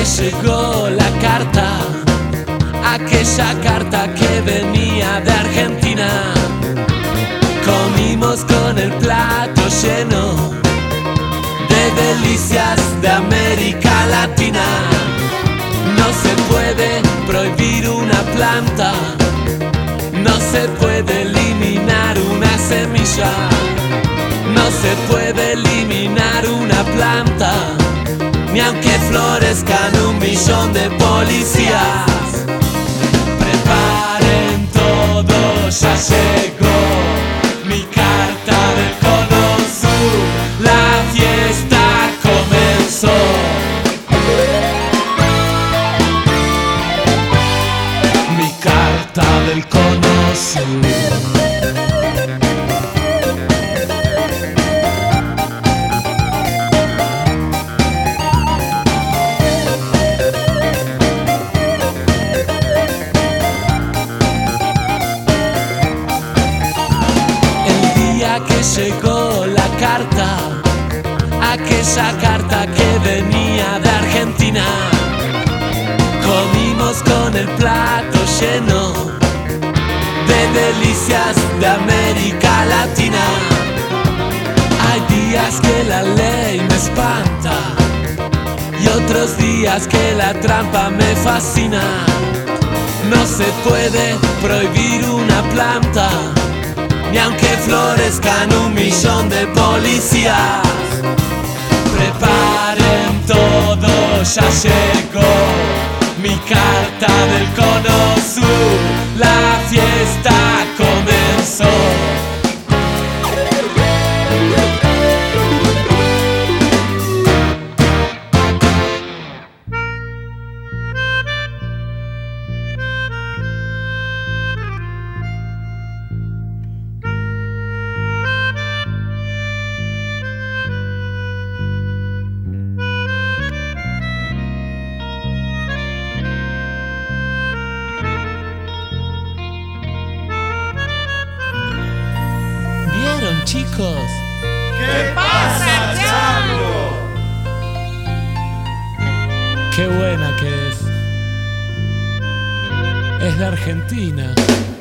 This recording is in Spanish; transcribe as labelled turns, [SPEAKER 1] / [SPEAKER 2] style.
[SPEAKER 1] llegó la carta, aquella carta que venía de Argentina. Comimos con el plato lleno de delicias de América Latina. No se puede prohibir una planta, no se puede eliminar una semilla, no se puede eliminar una planta, ni aunque florezcan 1.000.000 de policías. Preparen todo, ya llegó mi carta del Cono Sur, la fiesta comenzó. Mi carta del Cono Sur. Que llegó la carta, aquella carta que venía de Argentina. Comimos con el plato lleno de delicias de América Latina. Hay días que la ley me espanta y otros días que la trampa me fascina. No se puede prohibir una planta, ni aunque florezcan 1.000.000 de policías. Preparen todo, ya llegó mi carta del Cono Sur, la fiesta comenzó. Chicos,
[SPEAKER 2] ¿qué pasa, chango?
[SPEAKER 1] Qué buena que es. Es de Argentina.